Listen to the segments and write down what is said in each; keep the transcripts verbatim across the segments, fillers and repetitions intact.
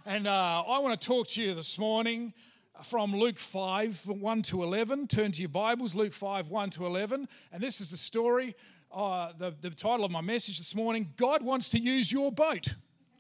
And uh, I want to talk to you this morning from Luke five, one to eleven. Turn to your Bibles, Luke five, one to eleven. And this is the story, uh, the, the title of my message this morning, God Wants to Use Your Boat.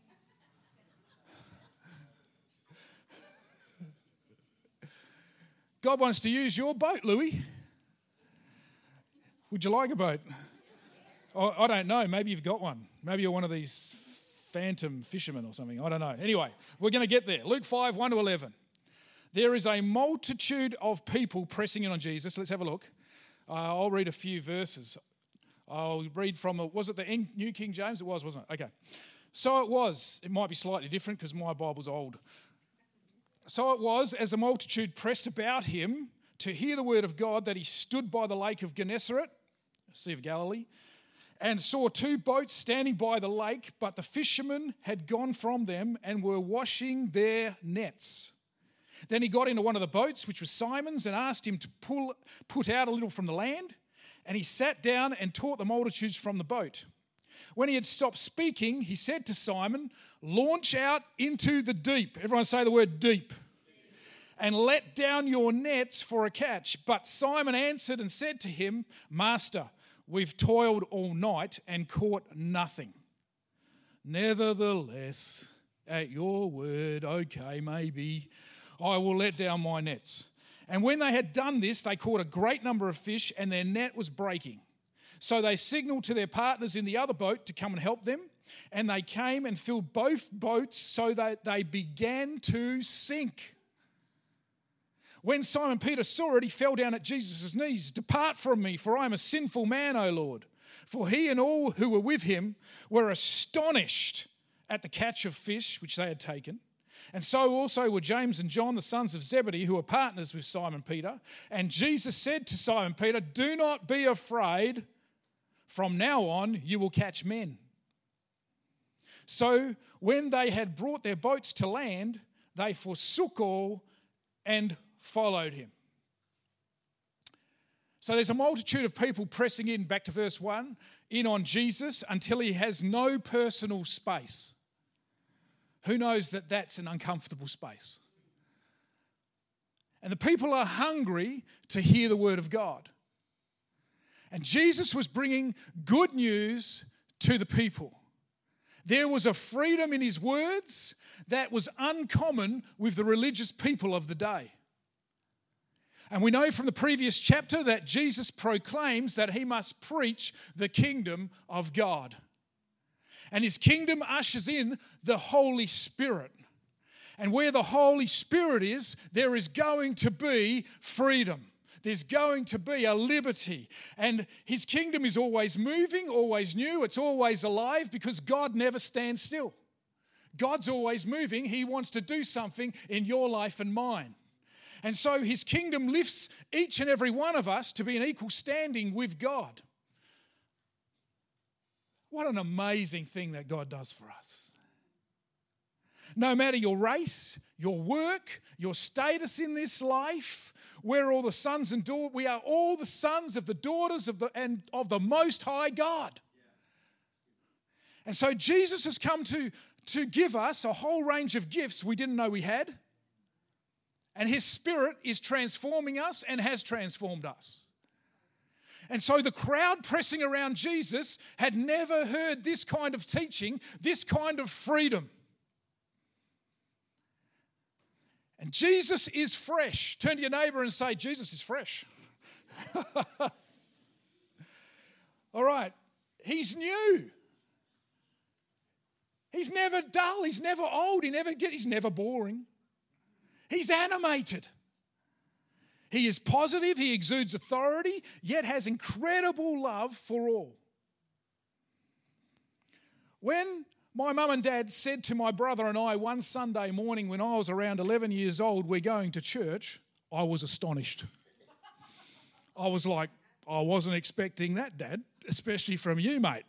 God wants to use your boat, Louis. Would you like a boat? Oh, I don't know. Maybe you've got one. Maybe you're one of these phantom fishermen or something. I don't know. Anyway, we're going to get there. Luke five, one to eleven. There is a multitude of people pressing in on Jesus. Let's have a look. Uh, I'll read a few verses. I'll read from, a, was it the New King James? It was, wasn't it? Okay. So it was. It might be slightly different because my Bible's old. So it was, as the multitude pressed about him to hear the word of God, that he stood by the lake of Gennesaret, Sea of Galilee, and saw two boats standing by the lake, but the fishermen had gone from them and were washing their nets. Then he got into one of the boats, which was Simon's, and asked him to pull, put out a little from the land. And he sat down and taught the multitudes from the boat. When he had stopped speaking, he said to Simon, "Launch out into the deep." Everyone say the word deep. "And let down your nets for a catch." But Simon answered and said to him, "Master, we've toiled all night and caught nothing. Nevertheless, at your word, okay, maybe, I will let down my nets." And when they had done this, they caught a great number of fish, and their net was breaking. So they signaled to their partners in the other boat to come and help them. And they came and filled both boats so that they began to sink. When Simon Peter saw it, he fell down at Jesus' knees. "Depart from me, for I am a sinful man, O Lord." For he and all who were with him were astonished at the catch of fish which they had taken. And so also were James and John, the sons of Zebedee, who were partners with Simon Peter. And Jesus said to Simon Peter, "Do not be afraid. From now on, you will catch men." So when they had brought their boats to land, they forsook all and followed him. So there's a multitude of people pressing in, back to verse one, in on Jesus until he has no personal space. Who knows that that's an uncomfortable space? And the people are hungry to hear the word of God. And Jesus was bringing good news to the people. There was a freedom in his words that was uncommon with the religious people of the day. And we know from the previous chapter that Jesus proclaims that he must preach the kingdom of God. And his kingdom ushers in the Holy Spirit. And where the Holy Spirit is, there is going to be freedom. There's going to be a liberty. And his kingdom is always moving, always new. It's always alive because God never stands still. God's always moving. He wants to do something in your life and mine. And so his kingdom lifts each and every one of us to be in equal standing with God. What an amazing thing that God does for us. No matter your race, your work, your status in this life, we're all the sons and daughters. We are all the sons of the daughters of the and of the Most High God. And so Jesus has come to, to give us a whole range of gifts we didn't know we had. And his Spirit is transforming us and has transformed us. And so the crowd pressing around Jesus had never heard this kind of teaching, this kind of freedom. And Jesus is fresh. Turn to your neighbour and say, "Jesus is fresh." All right. He's new. He's never dull. He's never old. He never get. He's never boring. He's animated. He is positive. He exudes authority, yet has incredible love for all. When my mum and dad said to my brother and I one Sunday morning when I was around eleven years old, "We're going to church," I was astonished. I was like, I wasn't expecting that, Dad, especially from you, mate.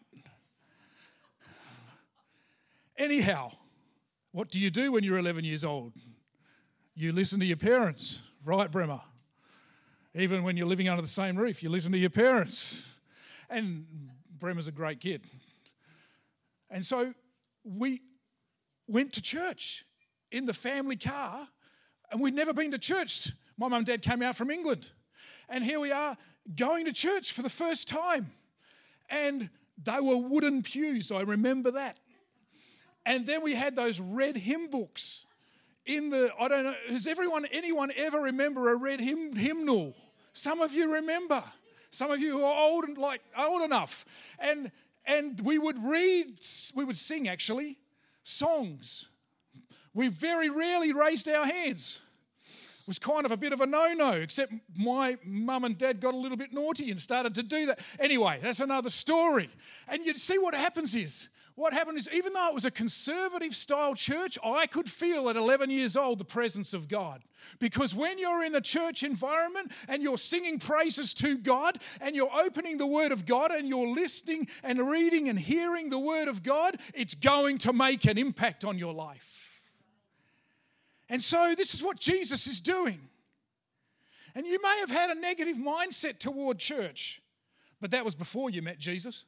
Anyhow, what do you do when you're eleven years old? You listen to your parents, right, Bremer? Even when you're living under the same roof, you listen to your parents. And Bremer's a great kid. And so we went to church in the family car, and we'd never been to church. My mum and dad came out from England. And here we are going to church for the first time. And they were wooden pews, I remember that. And then we had those red hymn books in the, I don't know, does everyone, anyone ever remember a red hymn, hymnal? Some of you remember. Some of you who are old and like old enough. And and we would read, we would sing actually, songs. We very rarely raised our hands. It was kind of a bit of a no-no, except my mum and dad got a little bit naughty and started to do that. Anyway, that's another story. And you'd see what happens is, what happened is, even though it was a conservative-style church, I could feel at eleven years old the presence of God. Because when you're in the church environment and you're singing praises to God and you're opening the Word of God and you're listening and reading and hearing the Word of God, it's going to make an impact on your life. And so this is what Jesus is doing. And you may have had a negative mindset toward church, but that was before you met Jesus.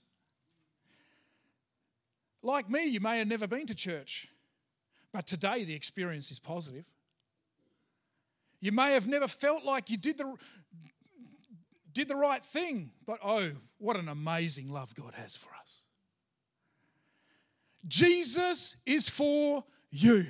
Like me, you may have never been to church, but today the experience is positive. You may have never felt like you did the, did the right thing, but oh, what an amazing love God has for us. Jesus is for you.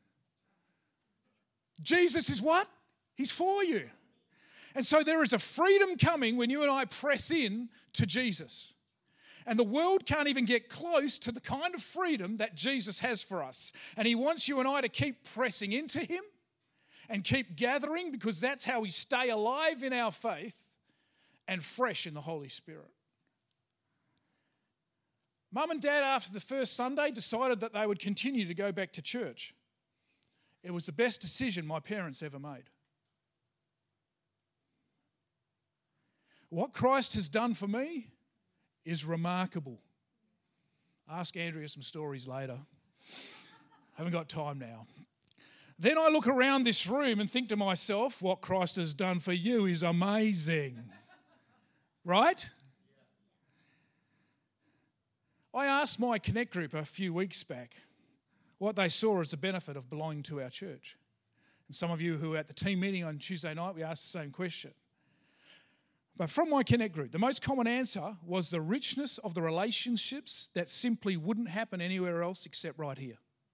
Jesus is what? He's for you. And so there is a freedom coming when you and I press in to Jesus. And the world can't even get close to the kind of freedom that Jesus has for us. And he wants you and I to keep pressing into him and keep gathering, because that's how we stay alive in our faith and fresh in the Holy Spirit. Mum and Dad, after the first Sunday, decided that they would continue to go back to church. It was the best decision my parents ever made. What Christ has done for me is remarkable. Ask Andrea some stories later. Haven't got time now. Then I look around this room and think to myself, what Christ has done for you is amazing. Right? I asked my Connect group a few weeks back what they saw as the benefit of belonging to our church. And some of you who were at the team meeting on Tuesday night, we asked the same question. But from my Connect group, the most common answer was the richness of the relationships that simply wouldn't happen anywhere else except right here.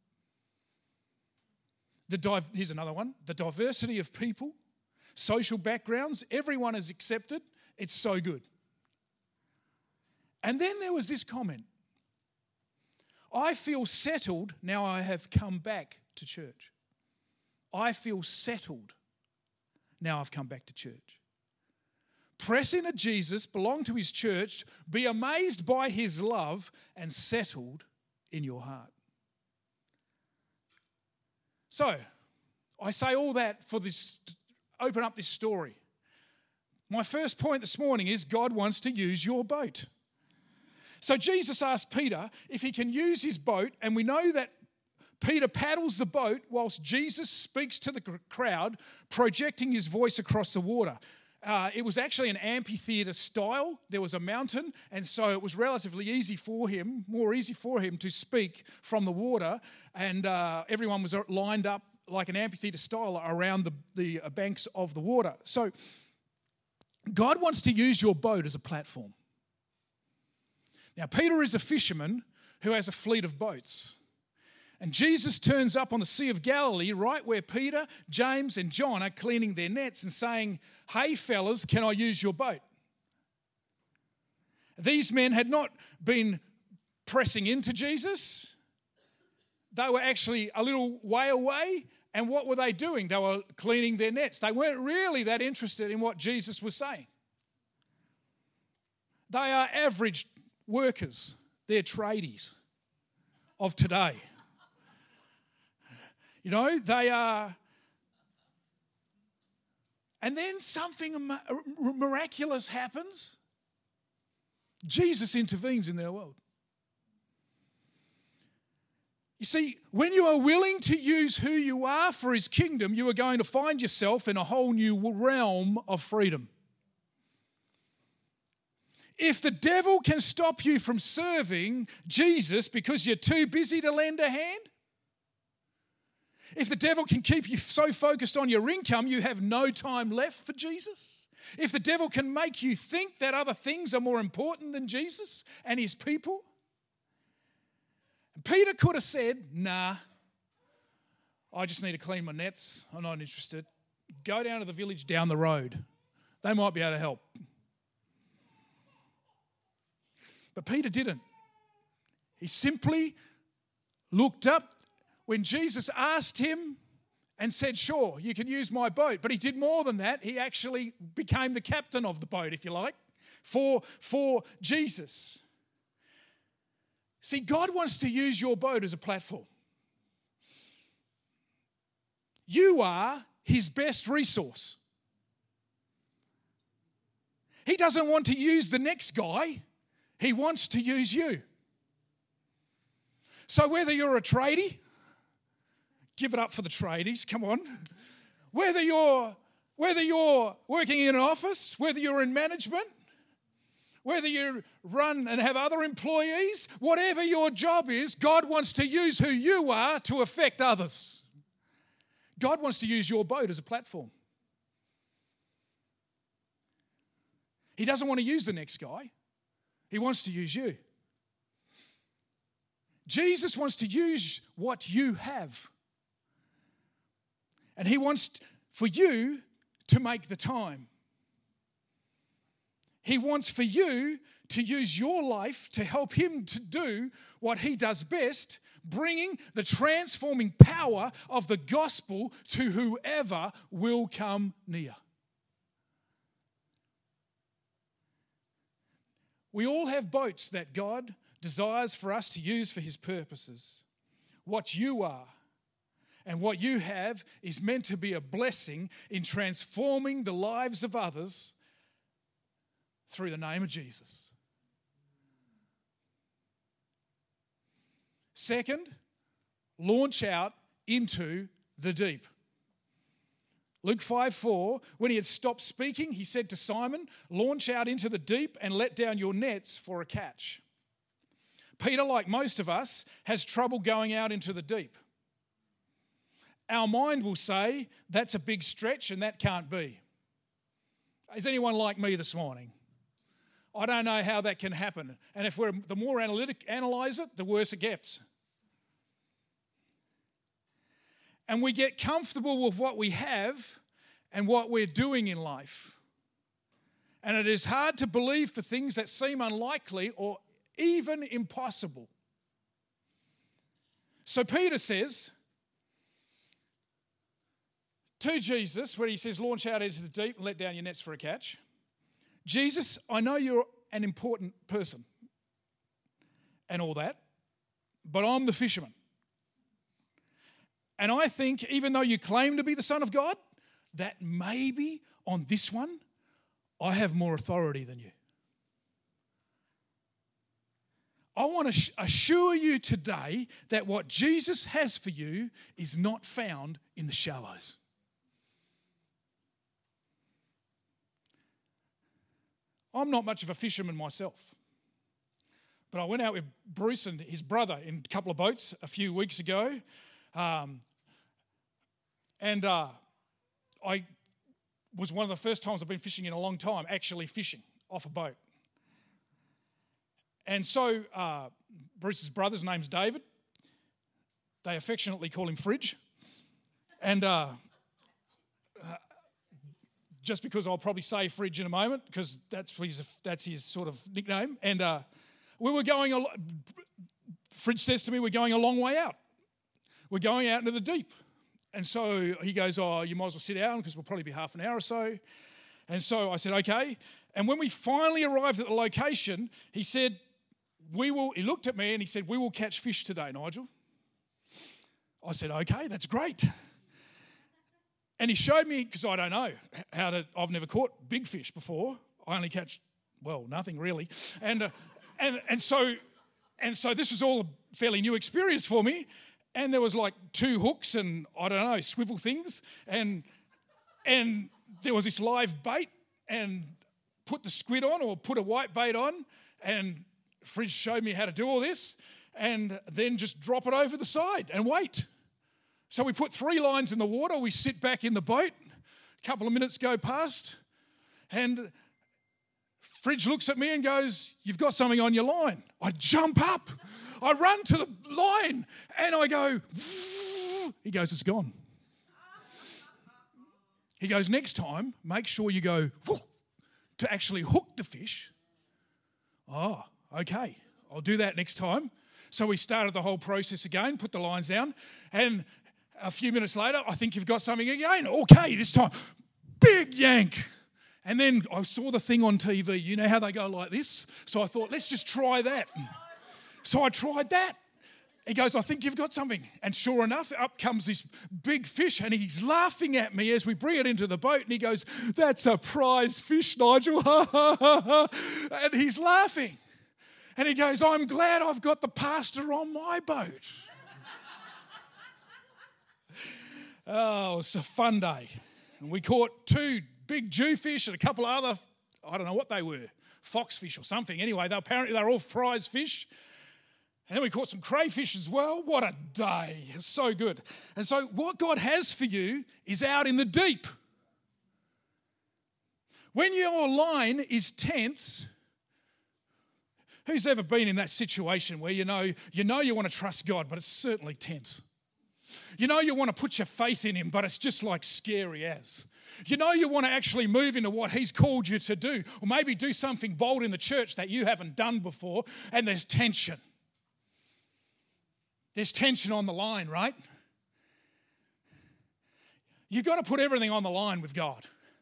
The div- Here's another one. The diversity of people, social backgrounds, everyone is accepted. It's so good. And then there was this comment. I feel settled now I have come back to church. I feel settled now I've come back to church. Press into Jesus, belong to his church, be amazed by his love, and settled in your heart. So, I say all that for this, open up this story. My first point this morning is God wants to use your boat. So Jesus asked Peter if he can use his boat, and we know that Peter paddles the boat whilst Jesus speaks to the crowd, projecting his voice across the water. Uh, it was actually an amphitheatre style. There was a mountain, and so it was relatively easy for him, more easy for him to speak from the water, and uh, everyone was lined up like an amphitheatre style around the, the banks of the water. So God wants to use your boat as a platform. Now, Peter is a fisherman who has a fleet of boats. And Jesus turns up on the Sea of Galilee right where Peter, James and John are cleaning their nets and saying, hey fellas, can I use your boat? These men had not been pressing into Jesus. They were actually a little way away. And what were they doing? They were cleaning their nets. They weren't really that interested in what Jesus was saying. They are average workers. They're tradies of today. You know, they are, and then something miraculous happens. Jesus intervenes in their world. You see, when you are willing to use who you are for his kingdom, you are going to find yourself in a whole new realm of freedom. If the devil can stop you from serving Jesus because you're too busy to lend a hand, If the devil can keep you so focused on your income, you have no time left for Jesus. If the devil can make you think that other things are more important than Jesus and his people. Peter could have said, nah, I just need to clean my nets. I'm not interested. Go down to the village down the road. They might be able to help. But Peter didn't. He simply looked up when Jesus asked him and said, sure, you can use my boat. But he did more than that. He actually became the captain of the boat, if you like, for, for Jesus. See, God wants to use your boat as a platform. You are his best resource. He doesn't want to use the next guy. He wants to use you. So whether you're a tradie, give it up for the tradies, come on. Whether you're, whether you're working in an office, whether you're in management, whether you run and have other employees, whatever your job is, God wants to use who you are to affect others. God wants to use your boat as a platform. He doesn't want to use the next guy. He wants to use you. Jesus wants to use what you have. And he wants for you to make the time. He wants for you to use your life to help him to do what he does best, bringing the transforming power of the gospel to whoever will come near. We all have boats that God desires for us to use for his purposes. What you are and what you have is meant to be a blessing in transforming the lives of others through the name of Jesus. Second, launch out into the deep. Luke five four, when he had stopped speaking, he said to Simon, launch out into the deep and let down your nets for a catch. Peter, like most of us, has trouble going out into the deep. Our mind will say, that's a big stretch and that can't be. Is anyone like me this morning? I don't know how that can happen. And if we're the more analytic, analyze it, the worse it gets. And we get comfortable with what we have and what we're doing in life. And it is hard to believe for things that seem unlikely or even impossible. So Peter says to Jesus, when he says, launch out into the deep and let down your nets for a catch, Jesus, I know you're an important person and all that, but I'm the fisherman. And I think, even though you claim to be the Son of God, that maybe on this one, I have more authority than you. I want to assure you today that what Jesus has for you is not found in the shallows. I'm not much of a fisherman myself, but I went out with Bruce and his brother in a couple of boats a few weeks ago. Um, and uh, I was one of the first times I've been fishing in a long time, actually fishing off a boat. And so uh, Bruce's brother's name's David. They affectionately call him Fridge. And uh, uh, just because I'll probably say Fridge in a moment, because that's his, that's his sort of nickname. And uh, we were going, a, Fridge says to me, we're going a long way out. We're going out into the deep. And so he goes, oh, you might as well sit down because we'll probably be half an hour or so. And so I said, okay. And when we finally arrived at the location, he said, we will, he looked at me and he said, we will catch fish today, Nigel. I said, okay, that's great. And he showed me, because I don't know how to, I've never caught big fish before. I only catch, well, nothing really. And uh, and and so and so this was all a fairly new experience for me. And there was like two hooks and, I don't know, swivel things. And and there was this live bait, and put the squid on or put a white bait on, and Fridge showed me how to do all this, and then just drop it over the side and wait. So we put three lines in the water. We sit back in the boat. A couple of minutes go past. And Fridge looks at me and goes, "You've got something on your line." I jump up. I run to the line and I go, "Vroom." He goes, "It's gone." He goes, "Next time, make sure you go whoop, to actually hook the fish." Oh, okay. I'll do that next time. So we started the whole process again, put the lines down, and a few minutes later, "I think you've got something again." Okay, this time, big yank. And then I saw the thing on T V. You know how they go like this? So I thought, let's just try that. So I tried that. He goes, "I think you've got something." And sure enough, up comes this big fish, and he's laughing at me as we bring it into the boat. And he goes, "That's a prize fish, Nigel." And he's laughing. And he goes, "I'm glad I've got the pastor on my boat." Oh, it was a fun day. And we caught two big jewfish and a couple of other, I don't know what they were, foxfish or something. Anyway, they apparently they were all prize fish. And then we caught some crayfish as well. What a day. It's so good. And so what God has for you is out in the deep. When your line is tense, who's ever been in that situation where you know you know you want to trust God, but it's certainly tense? You know you want to put your faith in him, but it's just like scary as. You know you want to actually move into what he's called you to do, or maybe do something bold in the church that you haven't done before, and there's tension. There's tension on the line, right? You've got to put everything on the line with God.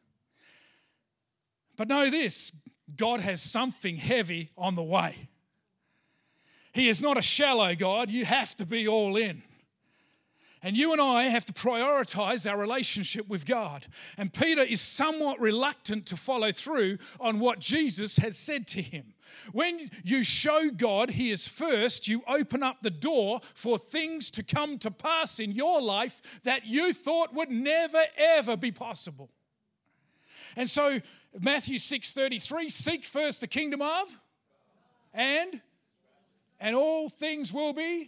But know this, God has something heavy on the way. He is not a shallow God. You have to be all in. And you and I have to prioritize our relationship with God. And Peter is somewhat reluctant to follow through on what Jesus has said to him. When you show God he is first, you open up the door for things to come to pass in your life that you thought would never, ever be possible. And so Matthew six thirty-three, seek first the kingdom of and, and all things will be.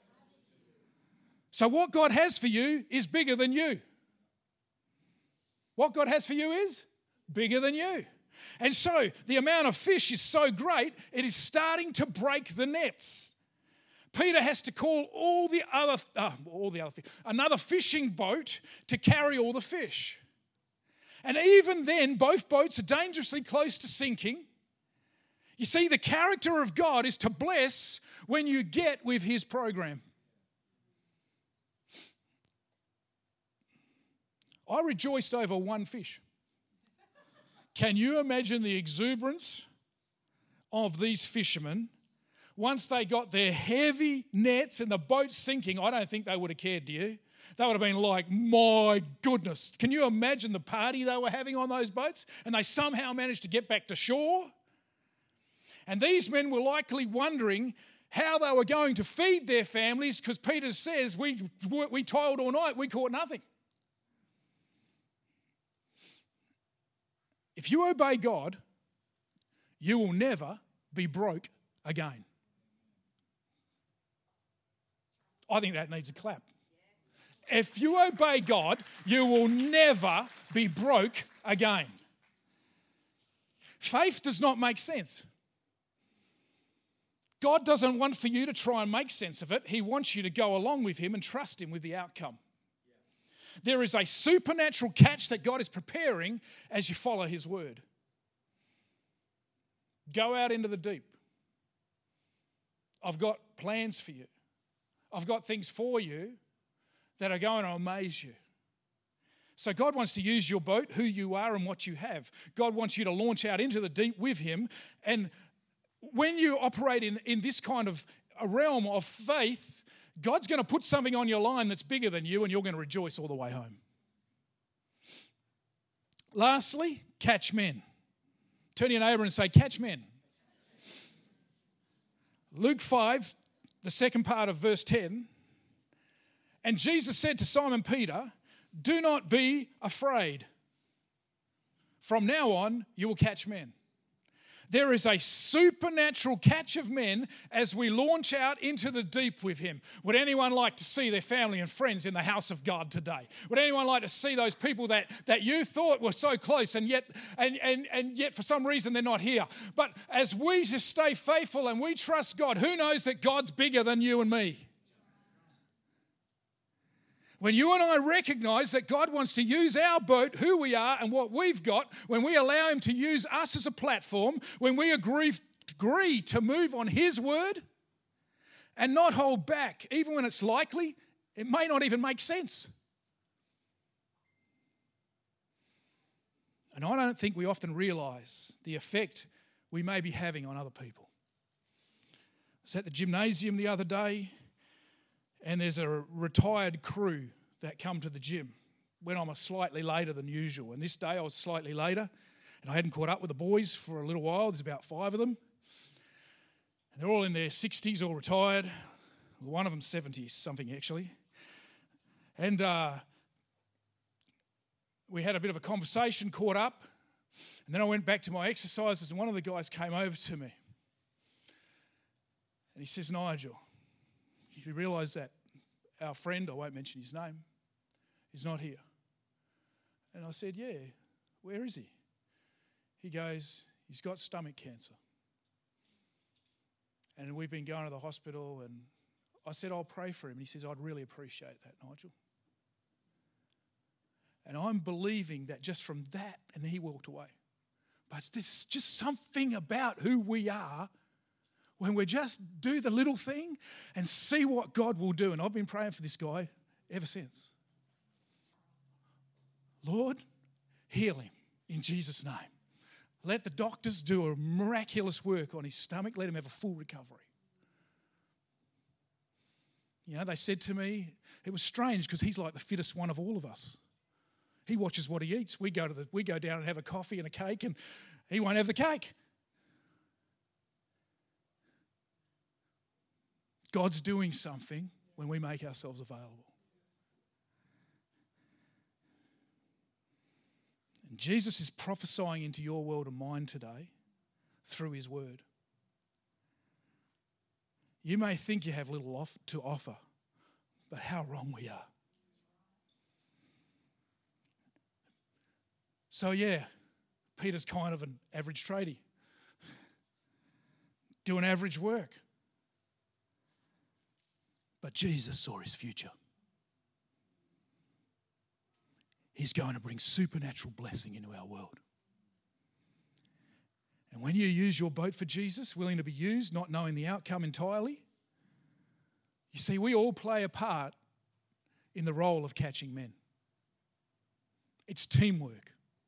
So what God has for you is bigger than you. What God has for you is bigger than you. And so the amount of fish is so great, it is starting to break the nets. Peter has to call all the other, uh, all the other, another fishing boat to carry all the fish. And even then, both boats are dangerously close to sinking. You see, the character of God is to bless when you get with his program. I rejoiced over one fish. Can you imagine the exuberance of these fishermen? Once they got their heavy nets and the boat sinking, I don't think they would have cared, do you? They would have been like, my goodness. Can you imagine the party they were having on those boats? And they somehow managed to get back to shore. And these men were likely wondering how they were going to feed their families, because Peter says, we, we toiled all night, we caught nothing. If you obey God, you will never be broke again. I think that needs a clap. If you obey God, you will never be broke again. Faith does not make sense. God doesn't want for you to try and make sense of it. He wants you to go along with him and trust him with the outcome. There is a supernatural catch that God is preparing as you follow his word. Go out into the deep. I've got plans for you. I've got things for you that are going to amaze you. So God wants to use your boat, who you are and what you have. God wants you to launch out into the deep with him. And when you operate in, in this kind of a realm of faith, God's going to put something on your line that's bigger than you, and you're going to rejoice all the way home. Lastly, catch men. Turn to your neighbour and say, catch men. Luke five, the second part of verse ten. And Jesus said to Simon Peter, do not be afraid. From now on, you will catch men. There is a supernatural catch of men as we launch out into the deep with him. Would anyone like to see their family and friends in the house of God today? Would anyone like to see those people that, that you thought were so close and yet and, and, and yet for some reason they're not here? But as we just stay faithful and we trust God, who knows that God's bigger than you and me? When you and I recognize that God wants to use our boat, who we are and what we've got, when we allow him to use us as a platform, when we agree, agree to move on his word and not hold back, even when it's likely, it may not even make sense. And I don't think we often realize the effect we may be having on other people. I was at the gymnasium the other day, and there's a retired crew that come to the gym when I'm slightly later than usual. And this day I was slightly later, and I hadn't caught up with the boys for a little while. There's about five of them. And they're all in their sixties, all retired. One of them seventy-something, actually. And uh, we had a bit of a conversation, caught up, and then I went back to my exercises, and one of the guys came over to me. And he says, Nigel, you realise that our friend, I won't mention his name, is not here? And I said, yeah, where is he? He goes, he's got stomach cancer. And we've been going to the hospital, and I said, I'll pray for him. And he says, I'd really appreciate that, Nigel. And I'm believing that just from that, and he walked away. But there's just something about who we are when we just do the little thing and see what God will do. And I've been praying for this guy ever since. Lord, heal him in Jesus' name. Let the doctors do a miraculous work on his stomach. Let him have a full recovery. You know, they said to me, it was strange because he's like the fittest one of all of us. He watches what he eats. We go to the, we go down and have a coffee and a cake, and he won't have the cake. God's doing something when we make ourselves available. And Jesus is prophesying into your world and mine today through his word. You may think you have little off to offer, but how wrong we are. So yeah, Peter's kind of an average tradie, doing average work. But Jesus saw his future. He's going to bring supernatural blessing into our world. And when you use your boat for Jesus, willing to be used, not knowing the outcome entirely, you see, we all play a part in the role of catching men. It's teamwork.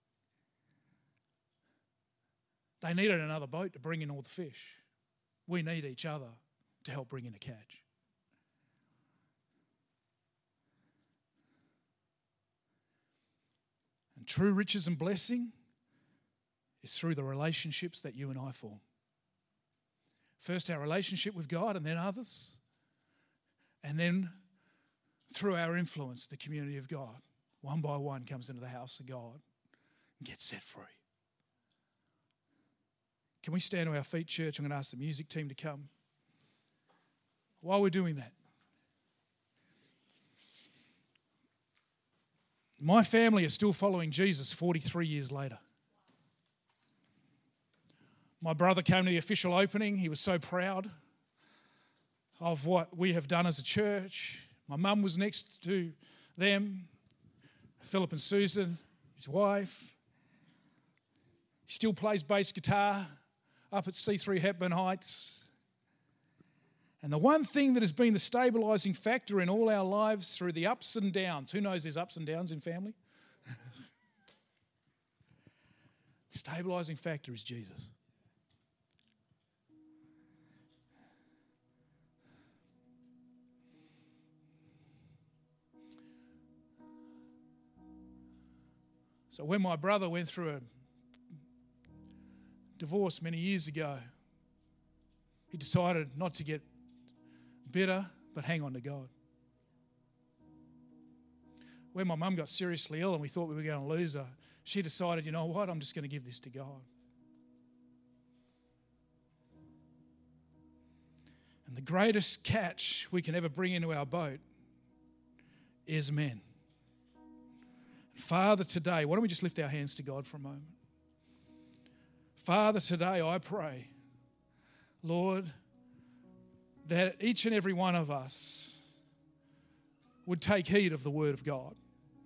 They needed another boat to bring in all the fish. We need each other to help bring in a catch. And true riches and blessing is through the relationships that you and I form. First our relationship with God, and then others. And then through our influence, the community of God, one by one comes into the house of God and gets set free. Can we stand to our feet, church? I'm going to ask the music team to come. While we're doing that, my family is still following Jesus forty-three years later. My brother came to the official opening. He was so proud of what we have done as a church. My mum was next to them, Philip and Susan, his wife. He still plays bass guitar up at C three Hepburn Heights. And the one thing that has been the stabilising factor in all our lives through the ups and downs, who knows there's ups and downs in family? The stabilising factor is Jesus. So when my brother went through a divorce many years ago, he decided not to get bitter, but hang on to God. When my mum got seriously ill and we thought we were going to lose her, she decided, you know what, I'm just going to give this to God. And the greatest catch we can ever bring into our boat is men. Father, today, why don't we just lift our hands to God for a moment? Father, today I pray, Lord, that each and every one of us would take heed of the word of God.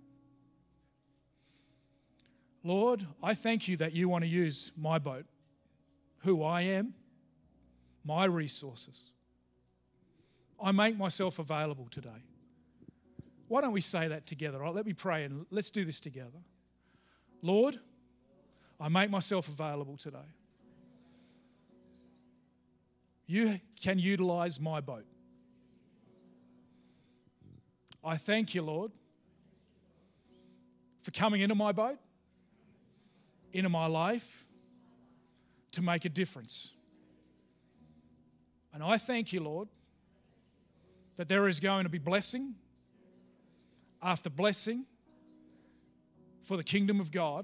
Lord, I thank you that you want to use my boat, who I am, my resources. I make myself available today. Why don't we say that together? Right, let me pray and let's do this together. Lord, I make myself available today. You can utilize my boat. I thank you, Lord, for coming into my boat, into my life, to make a difference. And I thank you, Lord, that there is going to be blessing after blessing for the kingdom of God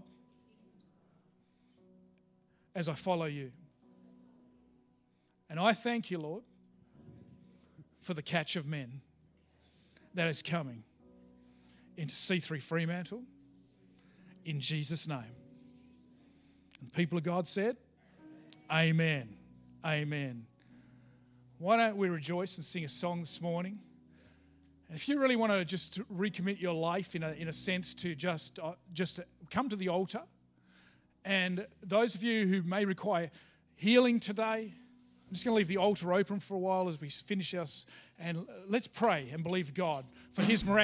as I follow you. And I thank you, Lord, for the catch of men that is coming into C three Fremantle in Jesus' name. And the people of God said, Amen. Amen. Why don't we rejoice and sing a song this morning? And if you really want to just recommit your life in a, in a sense to just, uh, just come to the altar. And those of you who may require healing today, I'm just going to leave the altar open for a while as we finish us. And let's pray and believe God for his miraculous